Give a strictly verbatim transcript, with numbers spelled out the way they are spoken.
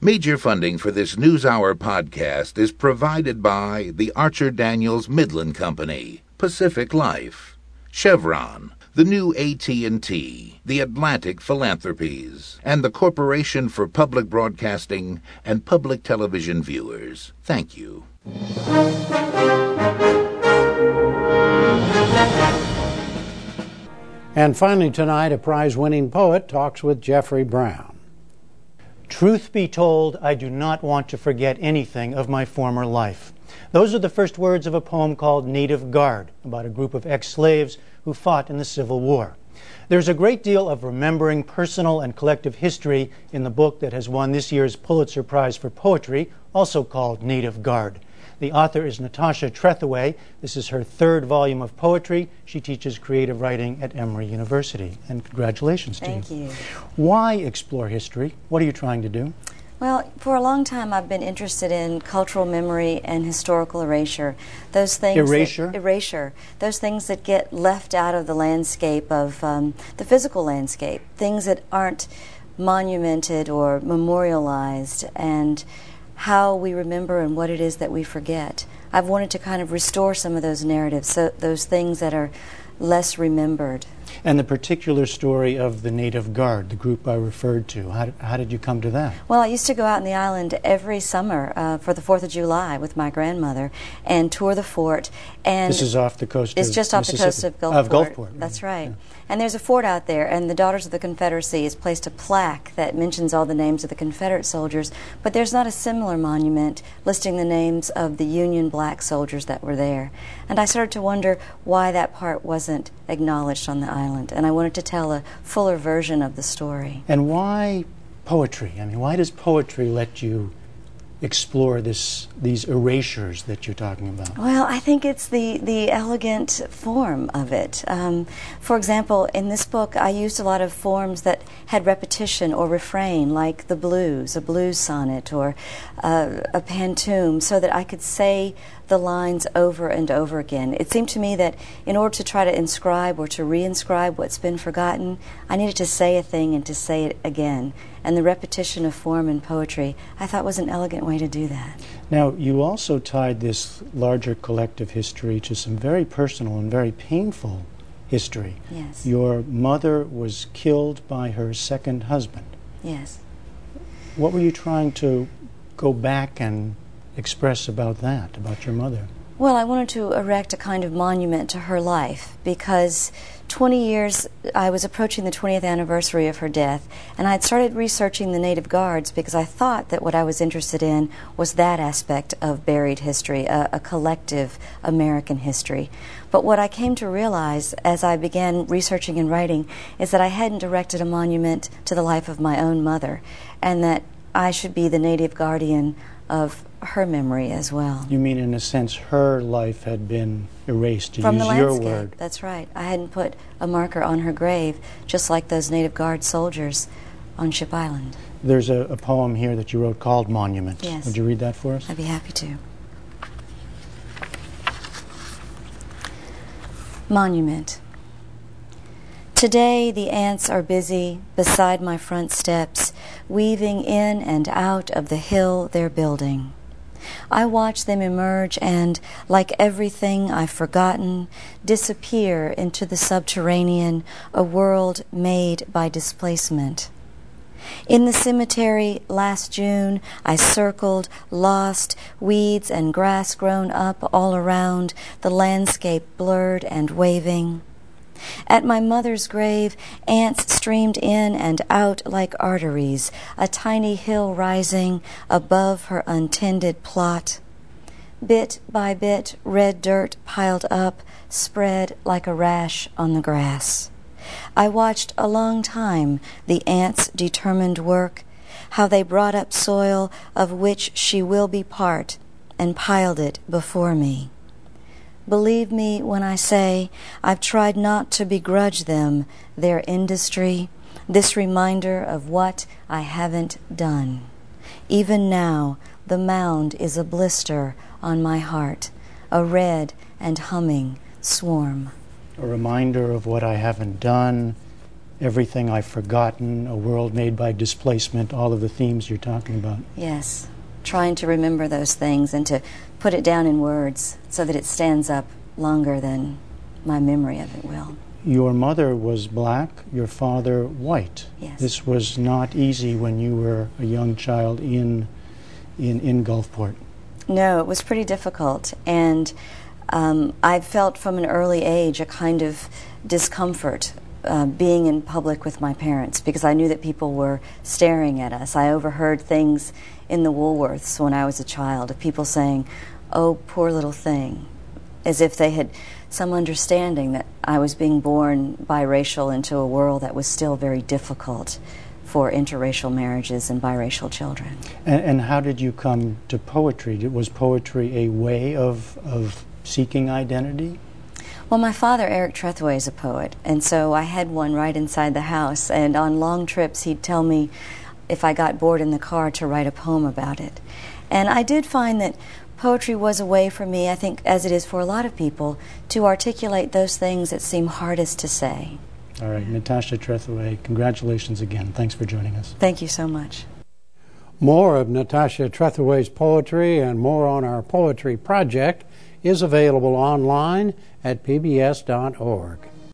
Major funding for this NewsHour podcast is provided by the Archer Daniels Midland Company, Pacific Life, Chevron, the new A T and T, the Atlantic Philanthropies, and the Corporation for Public Broadcasting and Public Television Viewers. Thank you. And finally tonight, a prize-winning poet talks with Jeffrey Brown. Truth be told, I do not want to forget anything of my former life. Those are the first words of a poem called Native Guard, about a group of ex-slaves who fought in the Civil War. There's a great deal of remembering personal and collective history in the book that has won this year's Pulitzer Prize for Poetry, also called Native Guard. The author is Natasha Trethewey. This is her third volume of poetry. She teaches creative writing at Emory University. And congratulations to you. Thank you. Why explore history? What are you trying to do? Well, for a long time I've been interested in cultural memory and historical erasure. Those things Erasure? That, erasure. Those things that get left out of the landscape of um, the physical landscape. Things that aren't monumented or memorialized, and how we remember and what it is that we forget. I've wanted to kind of restore some of those narratives, so those things that are less remembered. And the particular story of the Native Guard, the group I referred to, how did, how did you come to that? Well, I used to go out on the island every summer uh, for the fourth of July with my grandmother and tour the fort. And this is off the coast it's of just off the coast of Gulfport. Of Gulfport, right. That's right. Yeah. And there's a fort out there, and the Daughters of the Confederacy has placed a plaque that mentions all the names of the Confederate soldiers, but there's not a similar monument listing the names of the Union black soldiers that were there. And I started to wonder why that part wasn't acknowledged on the island, and I wanted to tell a fuller version of the story. And why poetry? I mean, why does poetry let you explore this these erasures that you're talking about? Well, I think it's the, the elegant form of it. Um, for example, in this book, I used a lot of forms that had repetition or refrain, like the blues, a blues sonnet, or uh, a pantoum, so that I could say the lines over and over again. It seemed to me that in order to try to inscribe or to reinscribe what's been forgotten, I needed to say a thing and to say it again. And the repetition of form in poetry, I thought, was an elegant way to do that. Now, you also tied this larger collective history to some very personal and very painful history. Yes. Your mother was killed by her second husband. Yes. What were you trying to go back and express about that, about your mother? Well, I wanted to erect a kind of monument to her life because twenty years, I was approaching the twentieth anniversary of her death, and I had started researching the Native Guards because I thought that what I was interested in was that aspect of buried history, a, a collective American history. But what I came to realize as I began researching and writing is that I hadn't erected a monument to the life of my own mother, and that I should be the native guardian of her memory as well. You mean, in a sense, her life had been erased, to From use the your landscape. word. That's right. I hadn't put a marker on her grave, just like those Native Guard soldiers on Ship Island. There's a, a poem here that you wrote called Monument. Yes. Would you read that for us? I'd be happy to. Monument. Today the ants are busy beside my front steps, weaving in and out of the hill they're building. I watch them emerge and, like everything I've forgotten, disappear into the subterranean, a world made by displacement. In the cemetery last June, I circled, lost, weeds and grass grown up all around, the landscape blurred and waving. At my mother's grave, ants streamed in and out like arteries, a tiny hill rising above her untended plot. Bit by bit, red dirt piled up, spread like a rash on the grass. I watched a long time the ants' determined work, how they brought up soil of which she will be part, and piled it before me. Believe me when I say I've tried not to begrudge them their industry, this reminder of what I haven't done. Even now, the mound is a blister on my heart, a red and humming swarm. A reminder of what I haven't done, Everything I've Forgotten, A World Made by Displacement, all of the themes you're talking about. Yes, trying to remember those things and to put it down in words so that it stands up longer than my memory of it will. Your mother was black, your father white. Yes. This was not easy when you were a young child in, in, in Gulfport. No, it was pretty difficult, and um, I felt from an early age a kind of discomfort uh, being in public with my parents because I knew that people were staring at us. I overheard things in the Woolworths when I was a child of people saying, "Oh, poor little thing," as if they had some understanding that I was being born biracial into a world that was still very difficult for interracial marriages and biracial children. And, and how did you come to poetry? Was poetry a way of, of seeking identity? Well, my father, Eric Trethewey, is a poet, and so I had one right inside the house, and on long trips he'd tell me if I got bored in the car to write a poem about it. And I did find that poetry was a way for me, I think as it is for a lot of people, to articulate those things that seem hardest to say. All right, Natasha Trethewey, congratulations again. Thanks for joining us. Thank you so much. More of Natasha Trethewey's poetry and more on our poetry project is available online at P B S dot org.